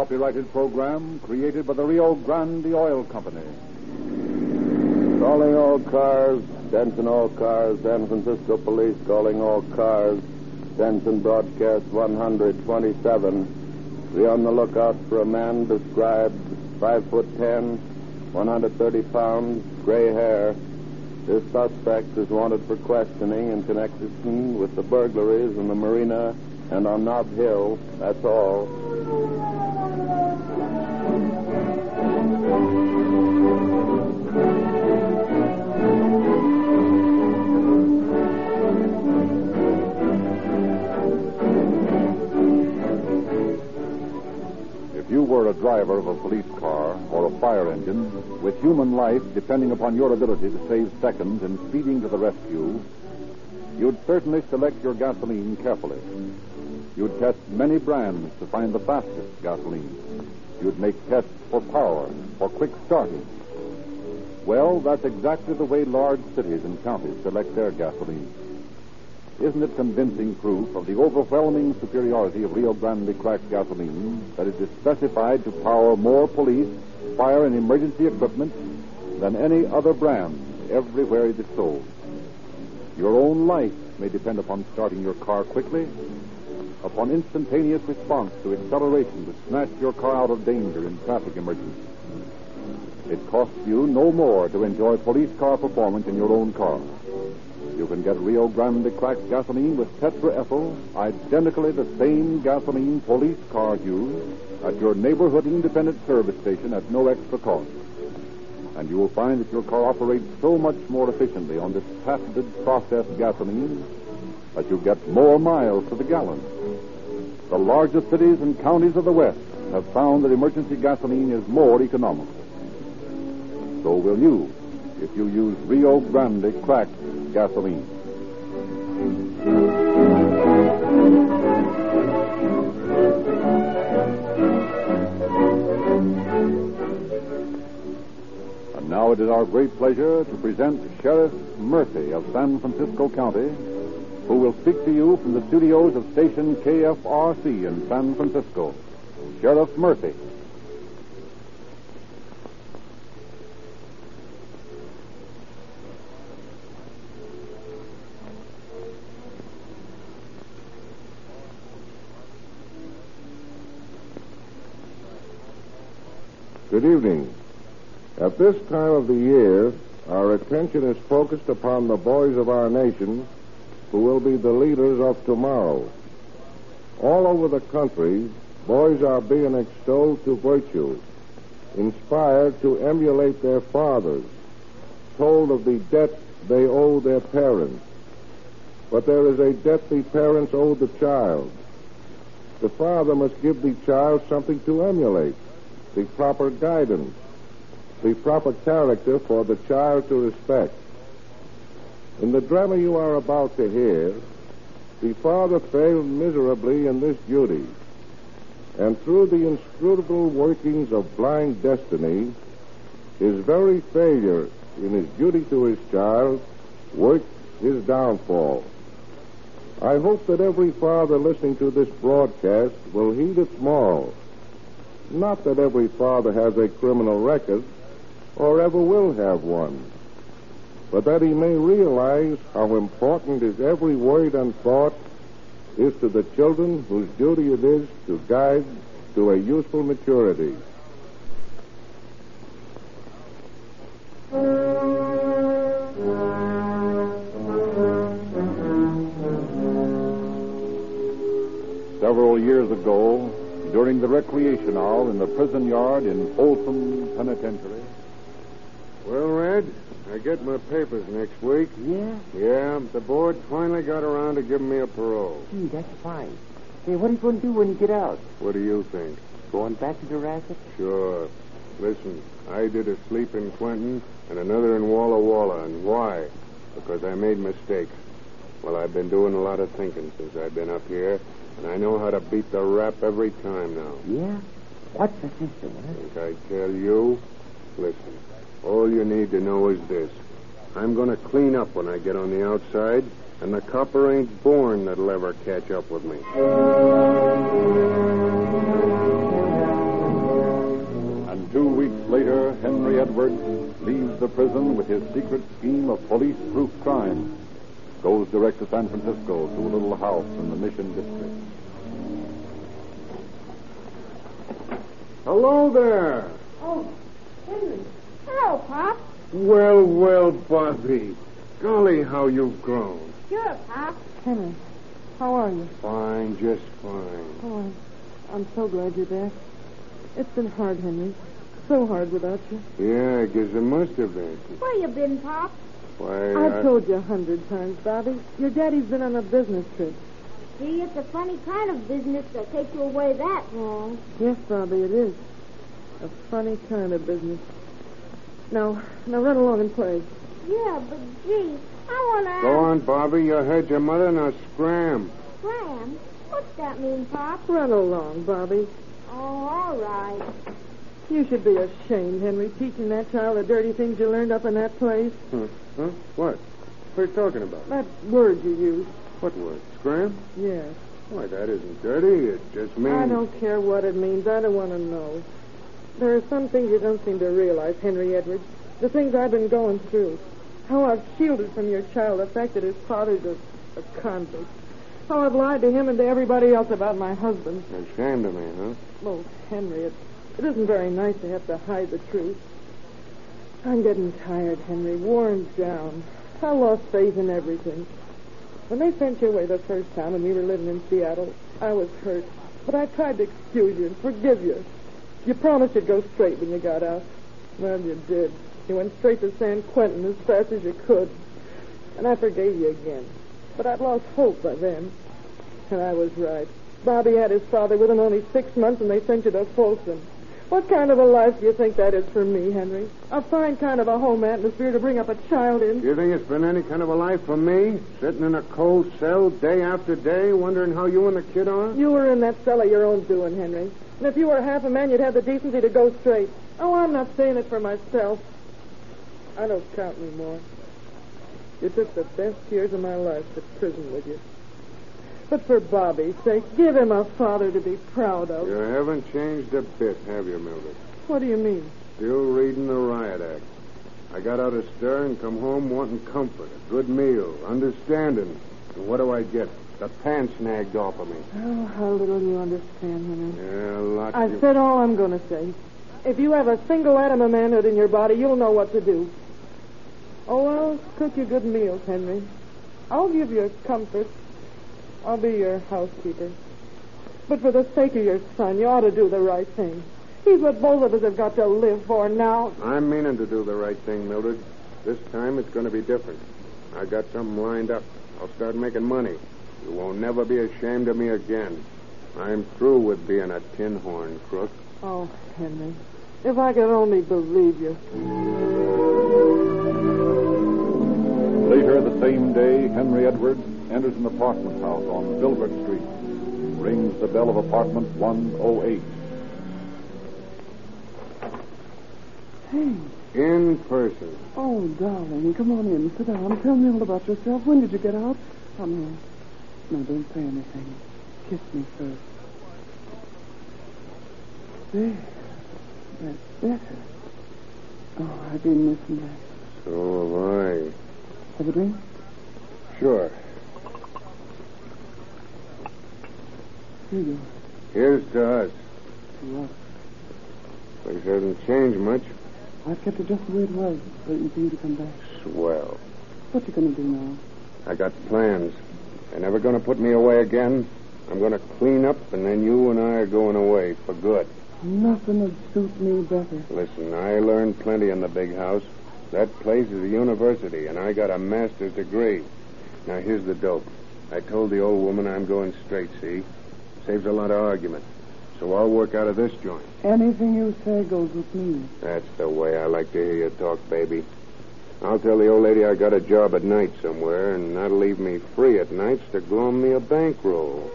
copyrighted program created by the Rio Grande Oil Company. Calling all cars, Denton all cars, San Francisco Police calling all cars, Denton broadcast 127. Be on the lookout for a man described 5'10", 130 pounds, gray hair. This suspect is wanted for questioning in connection with the burglaries in the marina and on Nob Hill. That's all. If you were a driver of a police car or a fire engine, with human life depending upon your ability to save seconds in speeding to the rescue, you'd certainly select your gasoline carefully. You'd test many brands to find the fastest gasoline. You'd make tests for power, for quick starting. Well, that's exactly the way large cities and counties select their gasoline. Isn't it convincing proof of the overwhelming superiority of Rio Grande cracked gasoline that it is specified to power more police, fire, and emergency equipment than any other brand everywhere it is sold? Your own life may depend upon starting your car quickly, upon instantaneous response to acceleration to snatch your car out of danger in traffic emergency. It costs you no more to enjoy police car performance in your own car. You can get Rio Grande cracked gasoline with tetraethyl, identically the same gasoline police cars use, at your neighborhood independent service station at no extra cost. And you will find that your car operates so much more efficiently on this patented processed gasoline that you get more miles to the gallon. The largest cities and counties of the West have found that emergency gasoline is more economical. So will you if you use Rio Grande cracked gasoline. And now it is our great pleasure to present Sheriff Murphy of San Francisco County, who will speak to you from the studios of station KFRC in San Francisco. Sheriff Murphy. Good evening. At this time of the year, our attention is focused upon the boys of our nation who will be the leaders of tomorrow. All over the country, boys are being extolled to virtue, inspired to emulate their fathers, told of the debt they owe their parents. But there is a debt the parents owe the child. The father must give the child something to emulate, the proper guidance, the proper character for the child to respect. In the drama you are about to hear, the father failed miserably in this duty, and through the inscrutable workings of blind destiny, his very failure in his duty to his child worked his downfall. I hope that every father listening to this broadcast will heed its moral. Not that every father has a criminal record or ever will have one, but that he may realize how important his every word and thought is to the children whose duty it is to guide to a useful maturity. Several years ago, during the recreation hour in the prison yard in Folsom Penitentiary. Well, Red, I get my papers next week. Yeah? Yeah, the board finally got around to giving me a parole. Gee, that's fine. Hey, what are you going to do when you get out? What do you think? Going back to the racket? Sure. Listen, I did a sleep in Clinton and another in Walla Walla. And why? Because I made mistakes. Well, I've been doing a lot of thinking since I've been up here, and I know how to beat the rap every time now. Yeah? What's the system, huh? Think I tell you? Listen, all you need to know is this. I'm going to clean up when I get on the outside, and the copper ain't born that'll ever catch up with me. Edwards leaves the prison with his secret scheme of police-proof crime, goes direct to San Francisco to a little house in the Mission District. Hello there. Oh, Henry. Hello, Pop. Well, well, Bobby. Golly, how you've grown. Sure, Pop. Henry, how are you? Fine, just fine. Oh, I'm so glad you're back. It's been hard, Henry. So hard without you. Yeah, I guess it must have been. Where you been, Pop? Why, I've told you 100 times, Bobby. Your daddy's been on a business trip. Gee, it's a funny kind of business to take you away that long. Yes, Bobby, it is. A funny kind of business. Now run along and play. Yeah, but gee, I want to... Go on, Bobby. You heard your mother. Now scram. Scram? What's that mean, Pop? Run along, Bobby. Oh, all right. You should be ashamed, Henry, teaching that child the dirty things you learned up in that place. Huh? What? What are you talking about? That word you used. What word? Scram? Yes. Why, that isn't dirty. It just means... I don't care what it means. I don't want to know. There are some things you don't seem to realize, Henry Edwards. The things I've been going through. How I've shielded from your child the fact that his father's a convict. How I've lied to him and to everybody else about my husband. You're ashamed of me, huh? Oh, Henry, it isn't very nice to have to hide the truth. I'm getting tired, Henry, worn down. I lost faith in everything. When they sent you away the first time and we were living in Seattle, I was hurt. But I tried to excuse you and forgive you. You promised you'd go straight when you got out. Well, you did. You went straight to San Quentin as fast as you could. And I forgave you again. But I'd lost hope by then. And I was right. Bobby had his father with him only 6 months, and they sent you to Folsom. What kind of a life do you think that is for me, Henry? A fine kind of a home atmosphere to bring up a child in. You think it's been any kind of a life for me? Sitting in a cold cell day after day, wondering how you and the kid are? You were in that cell of your own doing, Henry. And if you were half a man, you'd have the decency to go straight. Oh, I'm not saying it for myself. I don't count anymore. You took the best years of my life to prison with you. But for Bobby's sake, give him a father to be proud of. You haven't changed a bit, have you, Mildred? What do you mean? Still reading the riot act. I got out of stir and come home wanting comfort, a good meal, understanding. And what do I get? The pants snagged off of me. Oh, how little you understand, Henry. Yeah, a lot. I've said all I'm going to say. If you have a single atom of manhood in your body, you'll know what to do. Oh, I'll cook you good meals, Henry. I'll give you comfort. I'll be your housekeeper. But for the sake of your son, you ought to do the right thing. He's what both of us have got to live for now. I'm meaning to do the right thing, Mildred. This time it's going to be different. I got something lined up. I'll start making money. You won't never be ashamed of me again. I'm through with being a tin horn crook. Oh, Henry, if I could only believe you. Later the same day, Henry Edwards enters an apartment house on Filbert Street. Rings the bell of apartment 108. Hey. In person. Oh, darling, come on in. Sit down. Tell me all about yourself. When did you get out? Come here. No, don't say anything. Kiss me first. There. That's better. Oh, I've been missing that. So have I. Have a drink? Sure. Here you Here's to us. are. What? Things haven't changed much. I've kept it just the way it was, waiting for you to come back. Swell. What you gonna do now? I got plans. They're never going to put me away again. I'm going to clean up, and then you and I are going away for good. Nothing would suit me better. Listen, I learned plenty in the big house. That place is a university, and I got a master's degree. Now, here's the dope. I told the old woman I'm going straight, see? Saves a lot of argument. So I'll work out of this joint. Anything you say goes with me. That's the way I like to hear you talk, baby. I'll tell the old lady I got a job at night somewhere, and that'll leave me free at nights to gloom me a bankroll.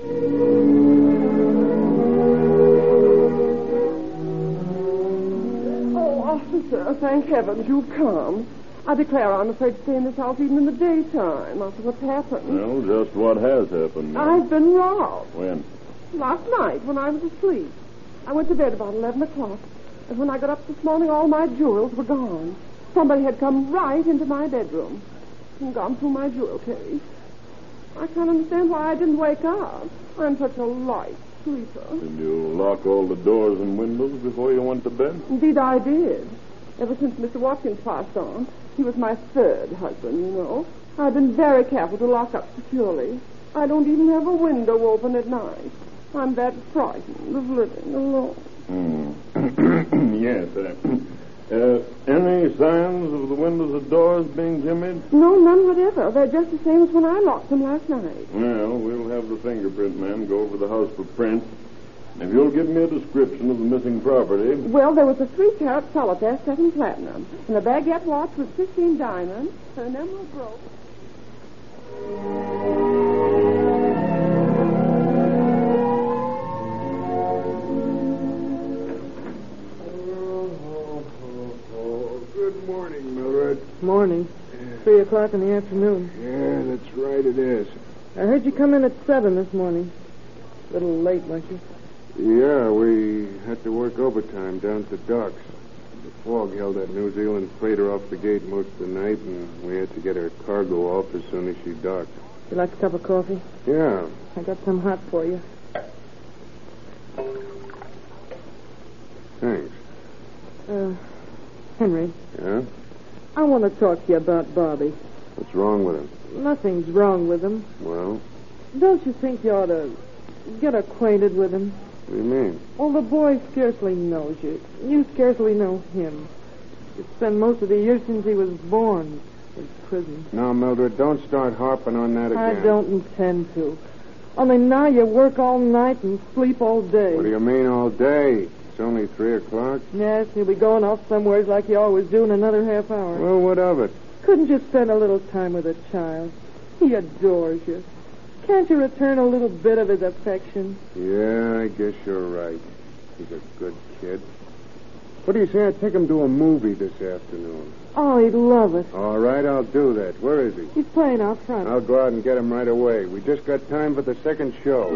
Oh, officer, thank heavens you've come. I declare I'm afraid to stay in this house even in the daytime after what's happened. Well, just what has happened. I've been robbed. When? Last night when I was asleep. I went to bed about 11 o'clock. And when I got up this morning, all my jewels were gone. Somebody had come right into my bedroom and gone through my jewel case. I can't understand why I didn't wake up. I'm such a light sleeper. Did you lock all the doors and windows before you went to bed? Indeed, I did. Ever since Mr. Watkins passed on, he was my third husband, you know. I've been very careful to lock up securely. I don't even have a window open at night. I'm that frightened of living alone. Yes. Any signs of the windows or doors being jimmied? No, none whatever. They're just the same as when I locked them last night. Well, we'll have the fingerprint man go over the house for prints. If you'll give me a description of the missing property. Well, there was a 3-carat solitaire set in platinum, and a baguette watch with 15 diamonds, and an emerald brooch. Good morning, Mildred. Morning. 3 o'clock in the afternoon. Yeah, that's right, it is. I heard you come in at 7 this morning. A little late, weren't you? Yeah, we had to work overtime down at the docks. The fog held that New Zealand freighter off the gate most of the night, and we had to get her cargo off as soon as she docked. You like a cup of coffee? Yeah. I got some hot for you. Thanks. Henry, Yeah? I want to talk to you about Bobby. What's wrong with him? Nothing's wrong with him. Well, Don't you think you ought to get acquainted with him? what do you mean? Well, the boy scarcely knows you. You scarcely know him. It's been most of the years since he was born in prison. No, Mildred, don't start harping on that again. I don't intend to. Only now you work all night and sleep all day. What do you mean all day? It's only 3 o'clock. Yes, you'll be going off somewhere like you always do in another half hour. Well, what of it? Couldn't you spend a little time with a child? He adores you. Can't you return a little bit of his affection? Yeah, I guess you're right. He's a good kid. What do you say I take him to a movie this afternoon? Oh, he'd love it. All right, I'll do that. Where is he? He's playing out front. I'll go out and get him right away. We just got time for the second show.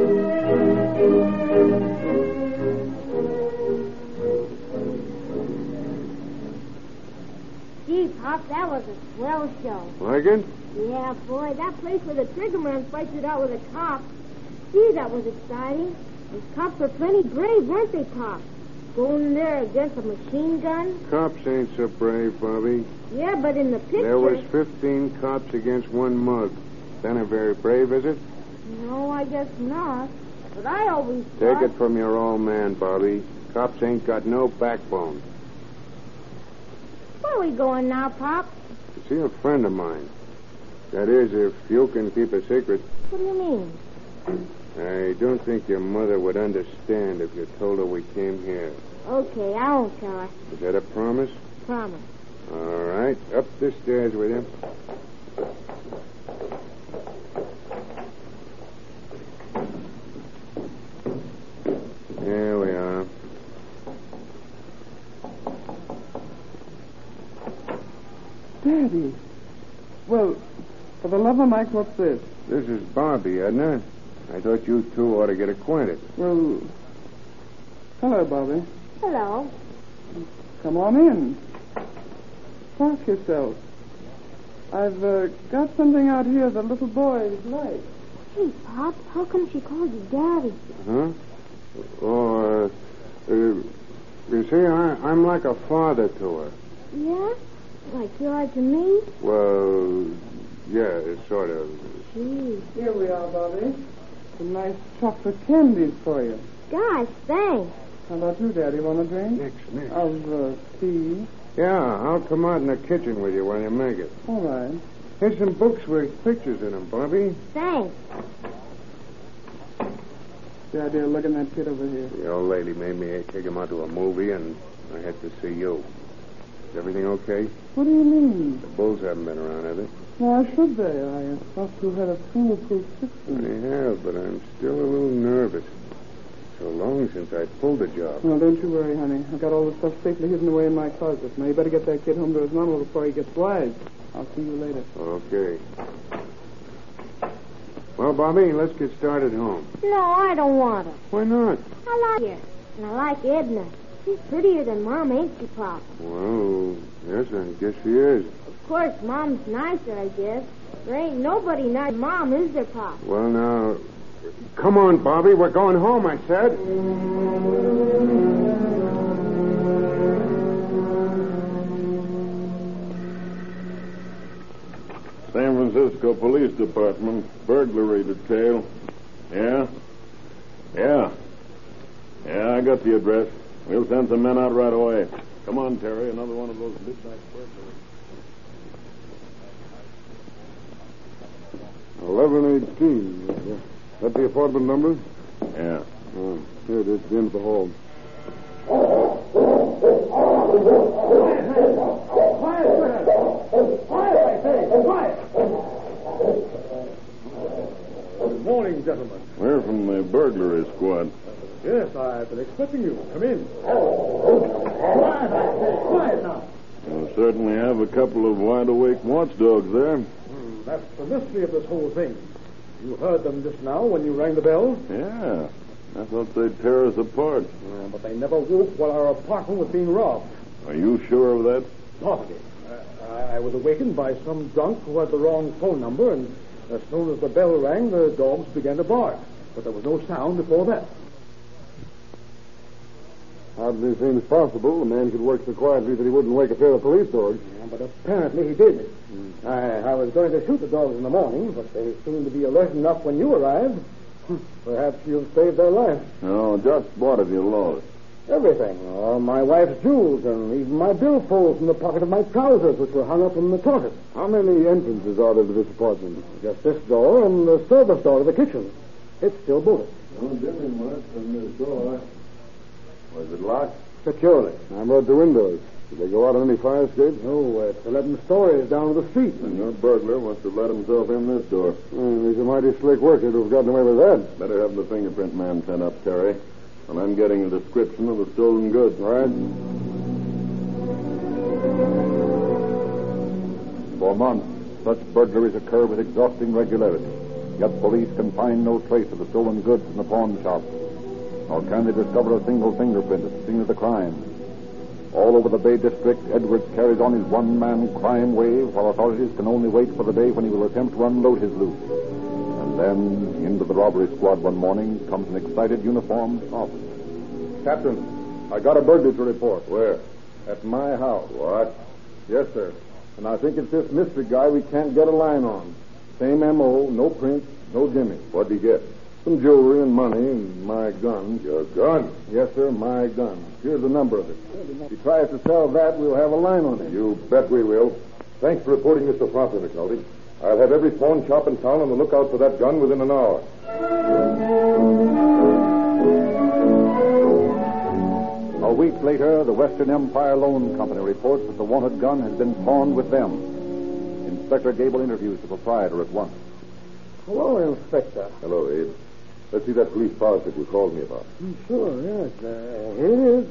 Gee, Pop, that was a swell show. Like it? Yeah, boy, that place where the triggerman fights it out with a cop. Gee, that was exciting. Those cops were plenty brave, weren't they, Pop? Going there against a machine gun? Cops ain't so brave, Bobby. Yeah, but in the picture... There was 15 cops against one mug. That ain't very brave, is it? No, I guess not. But I always Take thought... it from your old man, Bobby. Cops ain't got no backbone. Where are we going now, Pop? To see a friend of mine. That is, if you can keep a secret. What do you mean? I don't think your mother would understand if you told her we came here. Okay, I won't tell her. Is that a promise? Promise. All right. Up the stairs with you. Here we are. Daddy. Well, for the love of Mike, what's this? This is Bobby, Edna. I thought you two ought to get acquainted. Well, hello, Bobby. Hello. Come on in. Park yourself. I've got something out here the little boys like. Hey, Pop, how come she calls you Daddy? Huh? Oh, you see, I'm like a father to her. Yeah? Like you are to me? Well, yeah, sort of. Gee. Here we are, Bobby. Some nice chocolate candies for you. Gosh, thanks. How about you, Daddy? Want a drink? Next. Of tea. Yeah, I'll come out in the kitchen with you while you make it. All right. Here's some books with pictures in them, Bobby. Thanks. Daddy, look at that kid over here. The old lady made me take him out to a movie, and I had to see you. Is everything okay? What do you mean? The Bulls haven't been around, have they? Why should they? I thought you had a foolproof system. I have, but I'm still a little nervous. So long since I pulled the job. Well, don't you worry, honey. I've got all the stuff safely hidden away in my closet. Now, you better get that kid home to his mama before he gets wise. I'll see you later. Okay. Well, Bobby, let's get started home. No, I don't want to. Why not? I like her. And I like Edna. She's prettier than Mom, ain't she, Pop? Well, yes, I guess she is. Of course, Mom's nicer, I guess. There ain't nobody nice Mom, is there, Pop? Well, now, come on, Bobby. We're going home, I said. San Francisco Police Department, burglary detail. Yeah? Yeah, I got the address. We'll send some men out right away. Come on, Terry, another one of those midnight burglaries. 1118. That the apartment number? Yeah. Oh, here it is, the end of the hall. Good morning, gentlemen. We're from the burglary squad. Yes, I've been expecting you. Come in. Quiet, I say. Quiet now. We'll certainly have a couple of wide-awake watchdogs there. That's the mystery of this whole thing. You heard them just now when you rang the bell? Yeah. I thought they'd tear us apart. But they never woke while our apartment was being robbed. Are you sure of that? Positive. I was awakened by some drunk who had the wrong phone number, and as soon as the bell rang, the dogs began to bark. But there was no sound before that. Hardly seems possible. A man could work so quietly that he wouldn't wake a pair of police dogs. Yeah, but apparently he did. I was going to shoot the dogs in the morning, but they seemed to be alert enough when you arrived. Perhaps you've saved their life. No, just what have you lost? Everything. All my wife's jewels and even my billfolds in the pocket of my trousers, which were hung up in the closet. How many entrances are there to this apartment? Just this door and the service door to the kitchen. It's still bolted. No dimming light from this door. Was it locked? Securely. I brought the windows. Did they go out on any fire escape? No, it's 11 stories down to the street. And your burglar must have let himself in this door. He's a mighty slick worker to have gotten away with that. Better have the fingerprint man sent up, Terry. And I'm getting a description of the stolen goods. All right. For months, such burglaries occur with exhausting regularity. Yet police can find no trace of the stolen goods in the pawn shop. Nor can they discover a single fingerprint at the scene of the crime. All over the Bay District, Edwards carries on his one-man crime wave, while authorities can only wait for the day when he will attempt to unload his loot. And then, into the robbery squad one morning comes an excited uniformed officer. Captain, I got a burglary to report. Where? At my house. What? Yes, sir. And I think it's this mystery guy we can't get a line on. Same M.O., no prints, no gimmicks. What'd he get? Some jewelry and money and my gun. Your gun? Yes, sir, my gun. Here's the number of it. If he tries to sell that, we'll have a line on it. You bet we will. Thanks for reporting this so promptly, McNulty. I'll have every pawn shop in town on the lookout for that gun within an hour. A week later, the Western Empire Loan Company reports that the wanted gun has been pawned with them. Inspector Gable interviews the proprietor at once. Hello, Inspector. Hello, Abe. Let's see that police file that you called me about. Sure, yes. Here it is.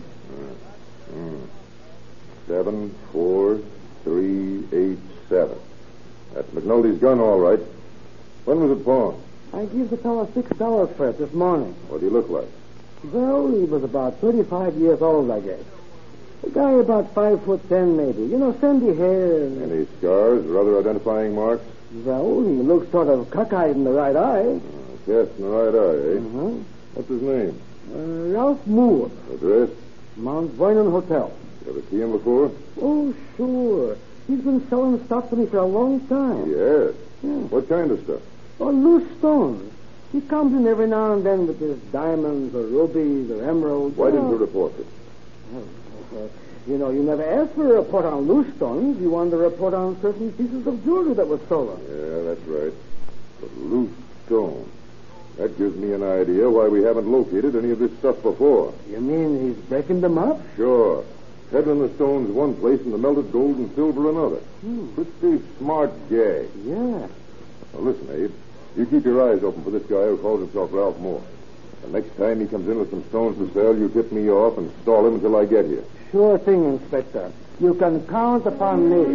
74387. That's McNulty's gun, all right. When was it pawned? I gave the fellow $6 for it this morning. What do you look like? Well, he was about 35 years old, I guess. A guy about 5'10", maybe. You know, sandy hair. Any scars or other identifying marks? Well, he looks sort of cockeyed in the right eye. Yes, in the right eye, eh? Uh-huh. What's his name? Ralph Moore, Address? Mount Vernon Hotel. You ever see him before? Oh, sure. He's been selling stuff to me for a long time. Yes. Yeah. What kind of stuff? Oh, loose stones. He comes in every now and then with his diamonds or rubies or emeralds. Why didn't you report it? You know, you never asked for a report on loose stones. You wanted a report on certain pieces of jewelry that was stolen. Yeah, that's right. But loose stone. That gives me an idea why we haven't located any of this stuff before. You mean he's breaking them up? Sure. Peddling the stones one place and the melted gold and silver another. Pretty smart gag. Yeah. Now listen, Abe. You keep your eyes open for this guy who calls himself Ralph Moore. The next time he comes in with some stones to sell, you tip me off and stall him until I get here. Sure thing, Inspector. You can count upon me.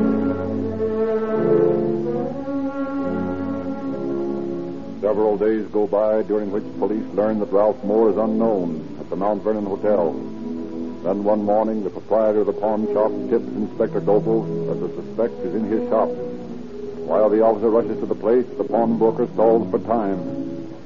Several days go by during which police learn that Ralph Moore is unknown at the Mount Vernon Hotel. Then one morning, the proprietor of the pawn shop tips Inspector Goebel that the suspect is in his shop. While the officer rushes to the place, the pawnbroker stalls for time.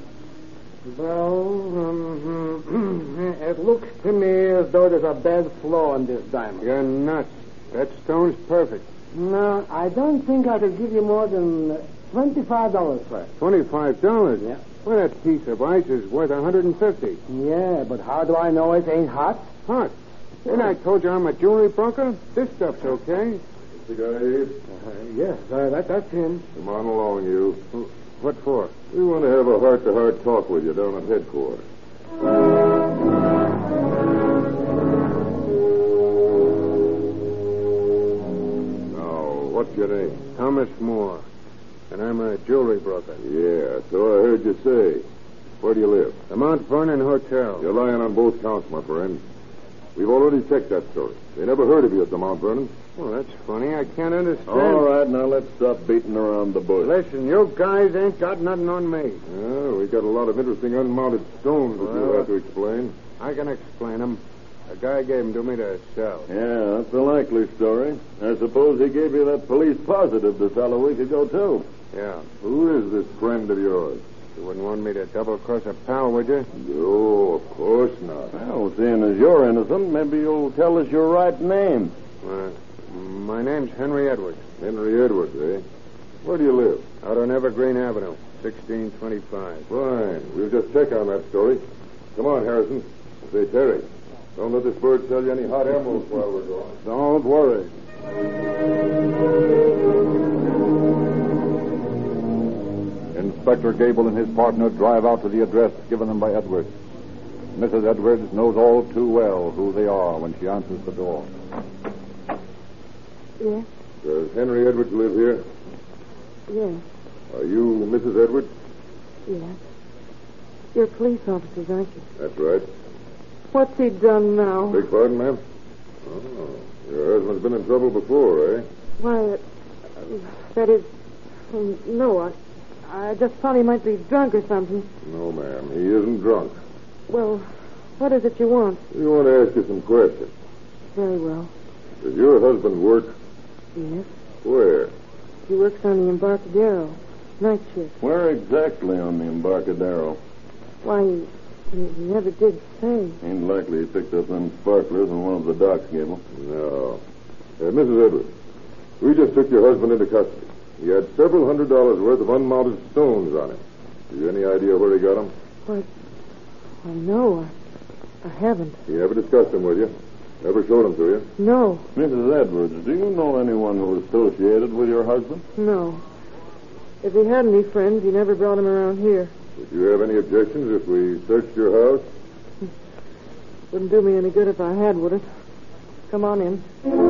Well, it looks to me as though there's a bad flaw in this diamond. You're nuts. That stone's perfect. No, I don't think I could give you more than $25 for it. $25? Yeah. Well, that piece of ice is worth $150. Yeah, but how do I know it ain't hot? Hot. Then I told you I'm a jewelry broker. This stuff's okay. The guy, Yes, that's him. come on along, you. What for? We want to have a heart-to-heart talk with you down at headquarters. Now, what's your name? Thomas Moore. And I'm a jewelry broker. Yeah, so I heard you say. Where do you live? The Mount Vernon Hotel. You're lying on both counts, my friend. We've already checked that story. They never heard of you at the Mount Vernon. Well, that's funny. I can't understand. All right, now let's stop beating around the bush. Listen, you guys ain't got nothing on me. Yeah, we got a lot of interesting unmounted stones that you'll have to explain. I can explain them. A guy gave them to me to sell. Yeah, that's a likely story. I suppose he gave you that police positive to sell a week ago, too. Yeah. Who is this friend of yours? You wouldn't want me to double-cross a pal, would you? No, of course not. Well, seeing as you're innocent, maybe you'll tell us your right name. My name's Henry Edwards. Henry Edwards, eh? Where do you live? Out on Evergreen Avenue, 1625. Fine. We'll just check on that story. Come on, Harrison. Say, Terry, don't let this bird sell you any hot emeralds while we're gone. Don't worry. Inspector Gable and his partner drive out to the address given them by Edwards. Mrs. Edwards knows all too well who they are when she answers the door. Yes, Does Henry Edwards live here? yes, Are you Mrs. Edwards? yes. You're police officers, aren't you? That's right. What's he done now? Beg pardon, ma'am? Oh, your husband's been in trouble before, eh? Why, that is... no, I just thought he might be drunk or something. No, ma'am. He isn't drunk. Well, what is it you want? We want to ask you some questions. Very well. Does your husband work? Yes. Where? He works on the Embarcadero. Night shift. Where exactly on the Embarcadero? Why, he never did say. Ain't likely he picked up them sparklers in one of the docks, Gable. No. Mrs. Edwards, we just took your husband into custody. He had several $100s worth of unmounted stones on him. Have you any idea where he got them? Why, no, I haven't. He never discussed them with you? Never showed them to you? No, Mrs. Edwards, do you know anyone who was associated with your husband? no. If he had any friends, he never brought them around here. Would you have any objections if we searched your house? Wouldn't do me any good if I had, would it? Come on in.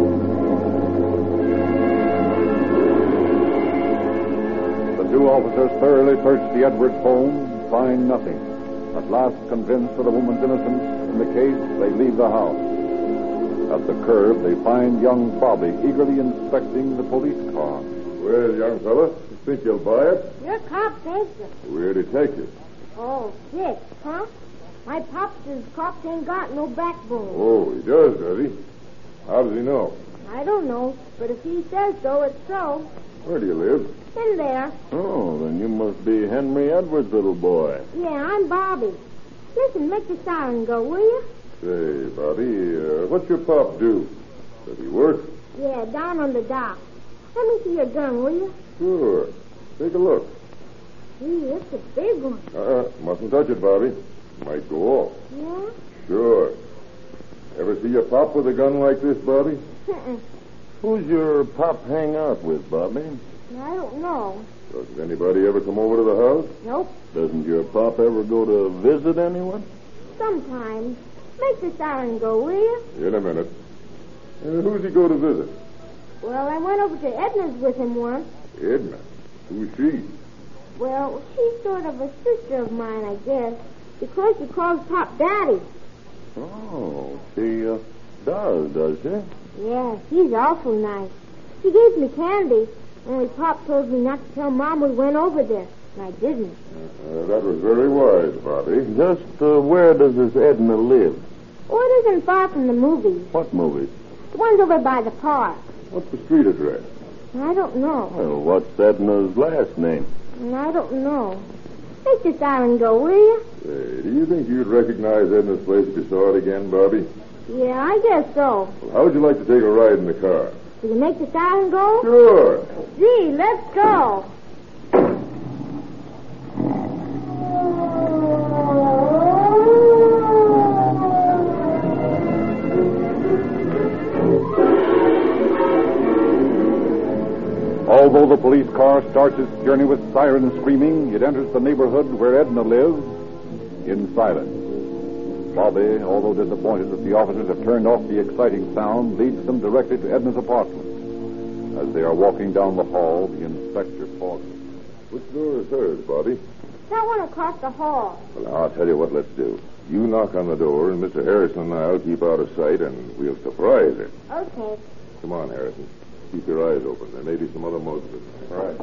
The two officers thoroughly search the Edwards home, find nothing. At last, convinced of the woman's innocence in the case, they leave the house. At the curb, they find young Bobby eagerly inspecting the police car. Well, young fella, you think you'll buy it? Your cops, ain't you? We're detectives. Oh, shit, huh? My pops says cops ain't got no backbone. Oh, he does he? How does he know? I don't know, but if he says so, it's so. Where do you live? In there. Oh, then you must be Henry Edwards' little boy. Yeah, I'm Bobby. Listen, make the siren go, will you? Say, Bobby, what's your pop do? Does he work? Yeah, down on the dock. Let me see your gun, will you? Sure. Take a look. Gee, it's a big one. Mustn't touch it, Bobby. Might go off. Yeah? Sure. Ever see your pop with a gun like this, Bobby? Who's your pop hang out with, Bobby? I don't know. Doesn't anybody ever come over to the house? Nope. Doesn't your pop ever go to visit anyone? Sometimes. Make the siren go, will you? In a minute. Who's he go to visit? Well, I went over to Edna's with him once. Edna. Who's she? Well, she's sort of a sister of mine, I guess, because she calls Pop Daddy. Oh, she does she? Yeah, she's awful nice. She gave me candy, only Pop told me not to tell Mom we went over there, and I didn't. That was very wise, Bobby. Just where does this Edna live? Oh, it isn't far from the movies. What movies? The one's over by the park. What's the street address? I don't know. Well, what's Edna's last name? I don't know. Make the siren go, will you? Say, do you think you'd recognize Edna's place if you saw it again, Bobby? Yeah, I guess so. Well, how would you like to take a ride in the car? Will you make the siren go? Sure. Gee, let's go. Although the police car starts its journey with siren screaming, it enters the neighborhood where Edna lives in silence. Bobby, although disappointed that the officers have turned off the exciting sound, leads them directly to Edna's apartment. As they are walking down the hall, the inspector pauses. Which door is hers, Bobby? That one across the hall. Well, I'll tell you what let's do. You knock on the door, and Mr. Harrison and I'll keep out of sight, and we'll surprise her. Okay. Come on, Harrison. Keep your eyes open. There may be some other motives. All right.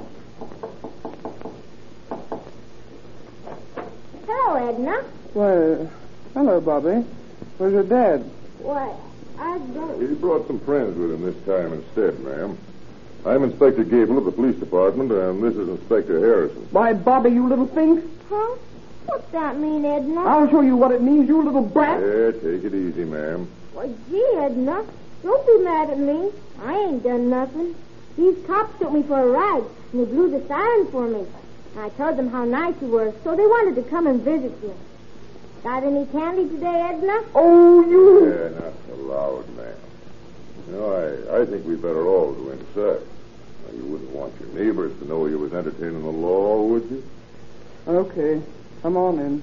Hello, Edna. Why, hello, Bobby. Where's your dad? What? I don't... He brought some friends with him this time instead, ma'am. I'm Inspector Gable of the police department, and this is Inspector Harrison. Why, Bobby, you little thing. Huh? What's that mean, Edna? I'll show you what it means, you little brat. Yeah, take it easy, ma'am. Why, gee, Edna. Don't be mad at me. I ain't done nothing. These cops took me for a ride, and they blew the siren for me. I told them how nice you were, so they wanted to come and visit you. Got any candy today, Edna? Oh, you... Yeah, not so loud, ma'am. You know, I think we'd better all go inside. Now, you wouldn't want your neighbors to know you was entertaining the law, would you? Okay, come on in.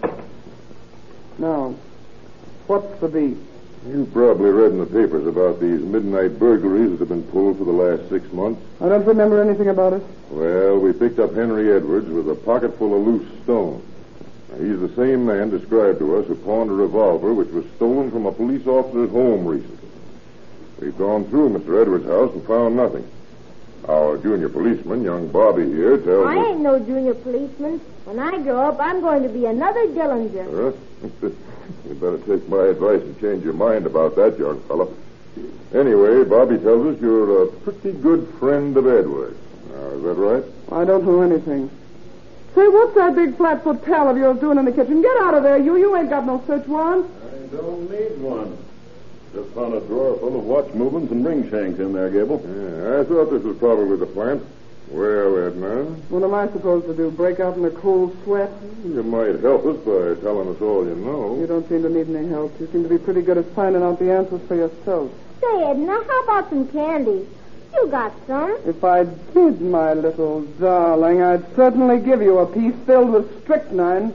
Now, what's the beat? You've probably read in the papers about these midnight burglaries that have been pulled for the last 6 months. I don't remember anything about it. Well, we picked up Henry Edwards with a pocket full of loose stones. Now, he's the same man described to us who pawned a revolver which was stolen from a police officer's home recently. We've gone through Mr. Edwards' house and found nothing. Our junior policeman, young Bobby here, tells us... I ain't no junior policeman. When I grow up, I'm going to be another Dillinger. You better take my advice and change your mind about that, young fellow. Anyway, Bobby tells us you're a pretty good friend of Edwards. Now, is that right? I don't know anything. Say, what's that big flat-foot pal of yours doing in the kitchen? Get out of there, you. You ain't got no search warrant. I don't need one. Just found a drawer full of watch movements and ring shanks in there, Gable. Yeah, I thought this was probably the plant. Well, Edna? What am I supposed to do, break out in a cold sweat? You might help us by telling us all you know. You don't seem to need any help. You seem to be pretty good at finding out the answers for yourself. Say, Edna, how about some candy? You got some. If I did, my little darling, I'd certainly give you a piece filled with strychnine.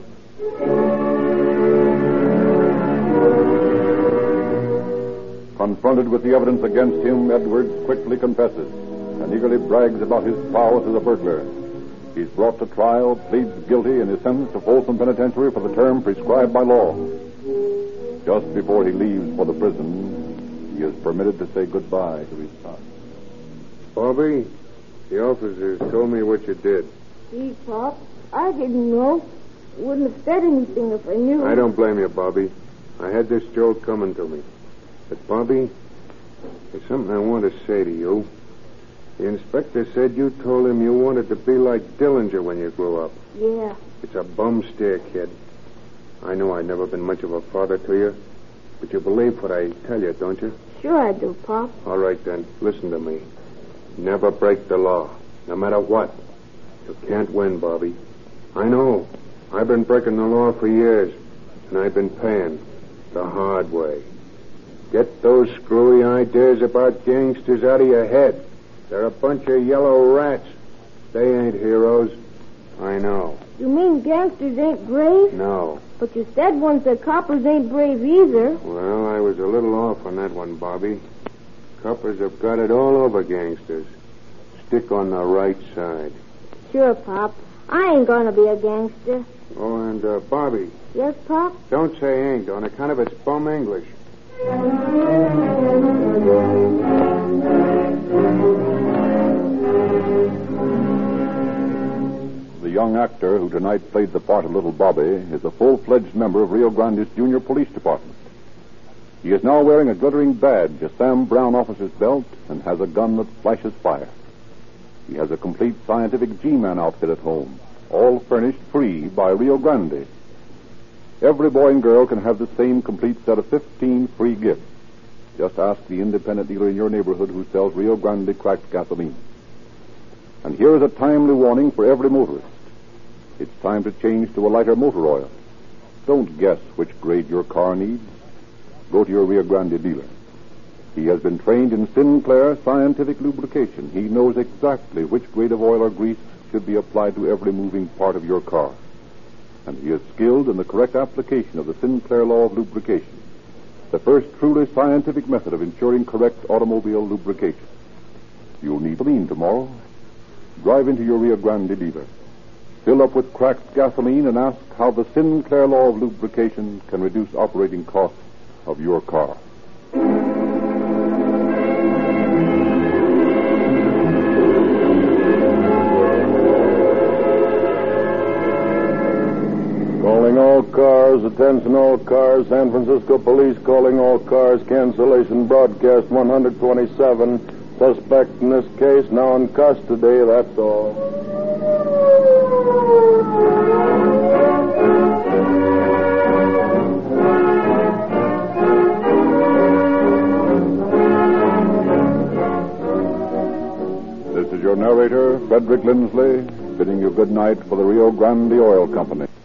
Confronted with the evidence against him, Edwards quickly confesses and eagerly brags about his prowess as a burglar. He's brought to trial, pleads guilty, and is sentenced to Folsom Penitentiary for the term prescribed by law. Just before he leaves for the prison, he is permitted to say goodbye to his son. Bobby, the officers told me what you did. Gee, Pop, I didn't know. Wouldn't have said anything if I knew. I don't blame you, Bobby. I had this joke coming to me. But, Bobby, there's something I want to say to you. The inspector said you told him you wanted to be like Dillinger when you grew up. Yeah. It's a bum steer, kid. I know I've never been much of a father to you, but you believe what I tell you, don't you? Sure I do, Pop. All right, then. Listen to me. Never break the law, no matter what. You can't win, Bobby. I know. I've been breaking the law for years, and I've been paying the hard way. Get those screwy ideas about gangsters out of your head. They're a bunch of yellow rats. They ain't heroes. I know. You mean gangsters ain't brave? No. But you said once that coppers ain't brave either. Well, I was a little off on that one, Bobby. Coppers have got it all over gangsters. Stick on the right side. Sure, Pop. I ain't gonna be a gangster. Oh, and, Bobby. Yes, Pop? Don't say ain't on account of it's bum English. The young actor who tonight played the part of Little Bobby is a full-fledged member of Rio Grande's Junior Police Department. He is now wearing a glittering badge, a Sam Brown officer's belt, and has a gun that flashes fire. He has a complete scientific G-Man outfit at home, all furnished free by Rio Grande. Every boy and girl can have the same complete set of 15 free gifts. Just ask the independent dealer in your neighborhood who sells Rio Grande cracked gasoline. And here is a timely warning for every motorist. It's time to change to a lighter motor oil. Don't guess which grade your car needs. Go to your Rio Grande dealer. He has been trained in Sinclair scientific lubrication. He knows exactly which grade of oil or grease should be applied to every moving part of your car. And he is skilled in the correct application of the Sinclair law of lubrication, the first truly scientific method of ensuring correct automobile lubrication. You'll need gasoline tomorrow. Drive into your Rio Grande dealer. Fill up with cracked gasoline and ask how the Sinclair law of lubrication can reduce operating costs of your car. Calling all cars, attention all cars, San Francisco Police calling all cars, cancellation broadcast 127. Suspect in this case now in custody, that's all. This is your narrator, Frederick Lindsley, bidding you good night for the Rio Grande Oil Company.